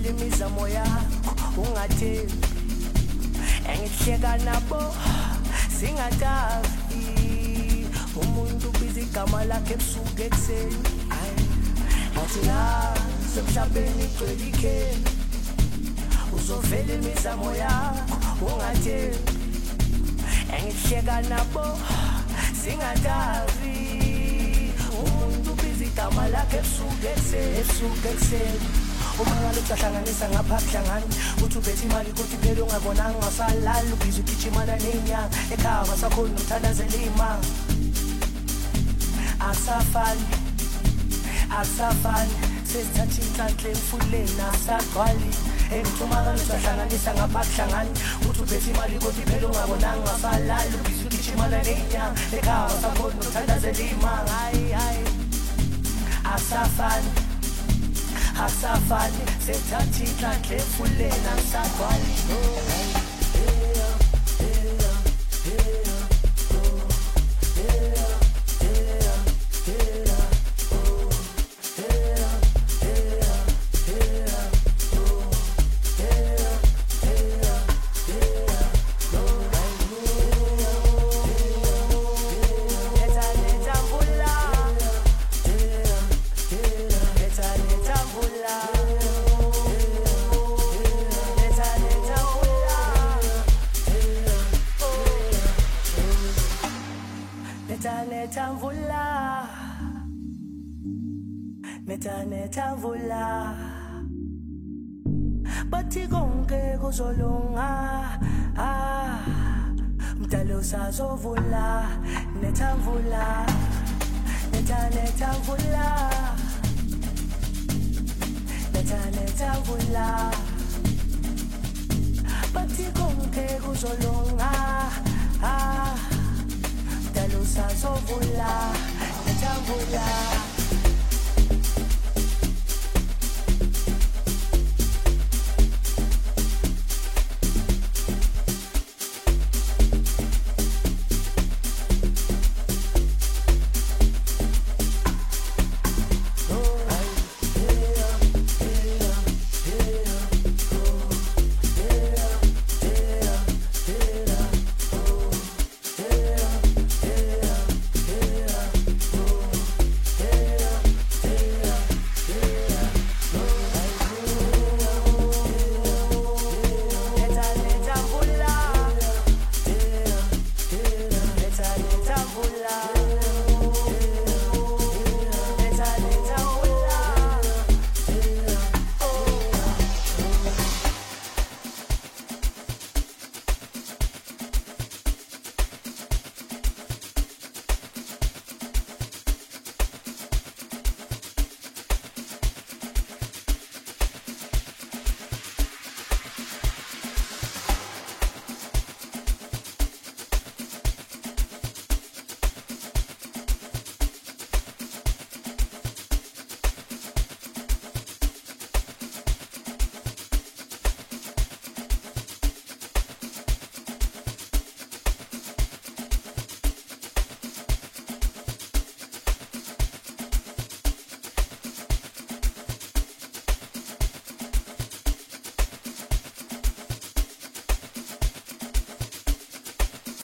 uzovela imizamo yakho ungathembi engihleka nabo singatavi umuntu ubiza igama lakhe ebusuku ekuseni athi la semhlabeni igcwele ikheli uzovela imizamo yakho ungathembi engihleka nabo singatavi umuntu ubiza igama lakhe ebusuku ekuseni uma ngabe usahlanganisa ngapha kuhlangani uthi ubethe imali kodwa iphela ungabonanga ungasalali ubhiza ugijimana ney'nyanga ekhaya basakhona nokuthandazela iy'manga akusafani sesithatha inhlanhla emfuleni asagcwali engithuma ngabe usahlanganisa ngapha kuhlangani uthi ubethe imali kodwa iphela ungabonanga ungasalali ubhiza ugijimana ney'nyanga ekhaya basakhona nokuthandazela iy'manga hayi akusafani sethatha inhlanhla emfuleni asagcwali Netavula bathi konke kuzolunga mdalo usazovula netavula bathi konke kuzolunga mdalo usazovula netavula